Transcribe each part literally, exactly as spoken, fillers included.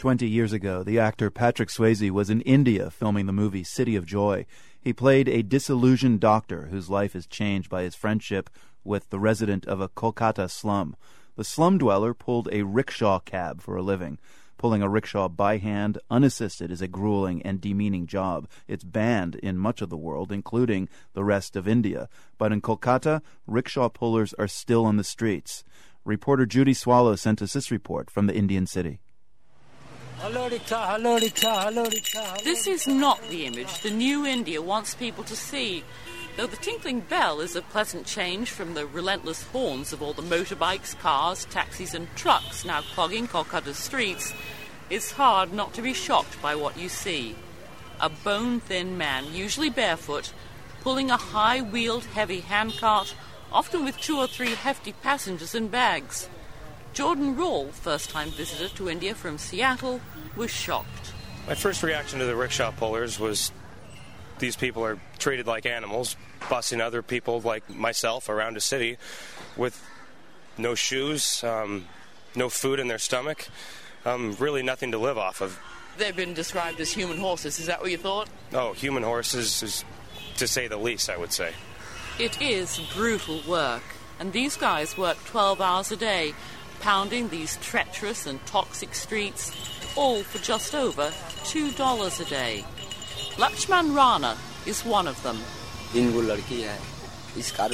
Twenty years ago, the actor Patrick Swayze was in India filming the movie City of Joy. He played a disillusioned doctor whose life is changed by his friendship with the resident of a Kolkata slum. The slum dweller pulled a rickshaw cab for a living. Pulling a rickshaw by hand, unassisted, is a grueling and demeaning job. It's banned in much of the world, including the rest of India. But in Kolkata, rickshaw pullers are still on the streets. Reporter Judy Swallow sent us this report from the Indian city. This is not the image the new India wants people to see. Though the tinkling bell is a pleasant change from the relentless horns of all the motorbikes, cars, taxis and trucks now clogging Kolkata's streets, it's hard not to be shocked by what you see. A bone-thin man, usually barefoot, pulling a high-wheeled heavy handcart, often with two or three hefty passengers and bags. Jordan Rawle, first-time visitor to India from Seattle, was shocked. My first reaction to the rickshaw pullers was these people are treated like animals, busing other people like myself around a city with no shoes, um, no food in their stomach, um, really nothing to live off of. They've been described as human horses. Is that what you thought? Oh, human horses is, to say the least, I would say. It is brutal work, and these guys work twelve hours a day, pounding these treacherous and toxic streets, all for just over two dollars a day. Lakshman Rana is one of them. There's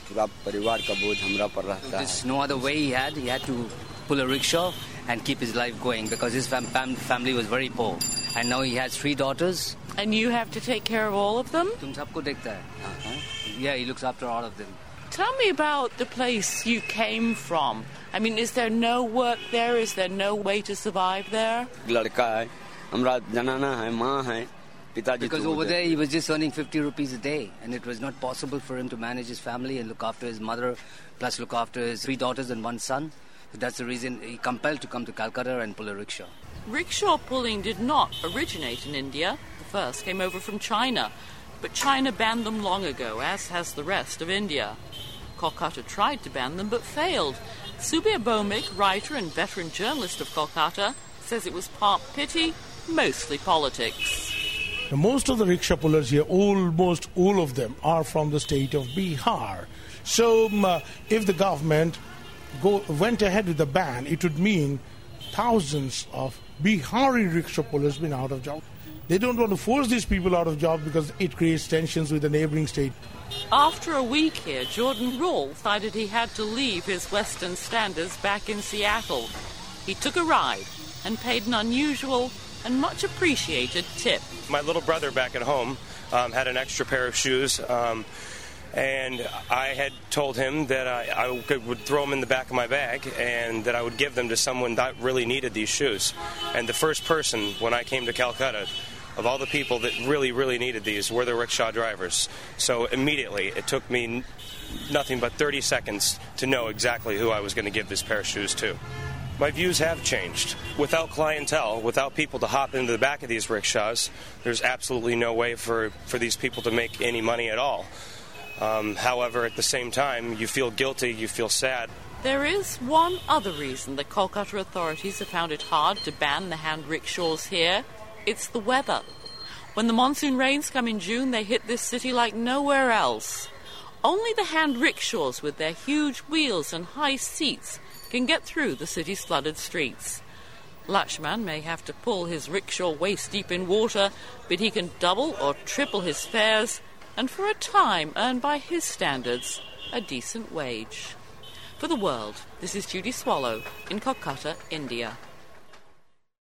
no other way he had. He had to pull a rickshaw and keep his life going because his fam- fam- family was very poor. And now he has three daughters. And you have to take care of all of them? Tum sabko dekhta hai. Uh-huh. Yeah, he looks after all of them. Tell me about the place you came from. I mean, is there no work there? Is there no way to survive there? Because over there he was just earning fifty rupees a day, and it was not possible for him to manage his family and look after his mother, plus look after his three daughters and one son. So that's the reason he compelled to come to Calcutta and pull a rickshaw. Rickshaw pulling did not originate in India. The first came over from China. But China banned them long ago, as has the rest of India. Kolkata tried to ban them, but failed. Subir Bhowmik, writer and veteran journalist of Kolkata, says it was part pity, mostly politics. Now, most of the rickshaw pullers here, almost all of them, are from the state of Bihar. So um, uh, if the government go, went ahead with the ban, it would mean thousands of Bihari rickshaw pullers being out of job. They don't want to force these people out of jobs because it creates tensions with the neighboring state. After a week here, Jordan Rawle decided he had to leave his Western standards back in Seattle. He took a ride and paid an unusual and much appreciated tip. My little brother back at home um, had an extra pair of shoes, um, and I had told him that I, I could, would throw them in the back of my bag and that I would give them to someone that really needed these shoes. And the first person, when I came to Calcutta, of all the people that really, really needed these were the rickshaw drivers. So immediately, it took me n- nothing but thirty seconds to know exactly who I was going to give this pair of shoes to. My views have changed. Without clientele, without people to hop into the back of these rickshaws, there's absolutely no way for, for these people to make any money at all. Um, however, at the same time, you feel guilty, you feel sad. There is one other reason the Kolkata authorities have found it hard to ban the hand rickshaws here. It's the weather. When the monsoon rains come in June, they hit this city like nowhere else. Only the hand rickshaws with their huge wheels and high seats can get through the city's flooded streets. Lakshman may have to pull his rickshaw waist-deep in water, but he can double or triple his fares, and for a time earn by his standards a decent wage. For The World, this is Judy Swallow in Kolkata, India.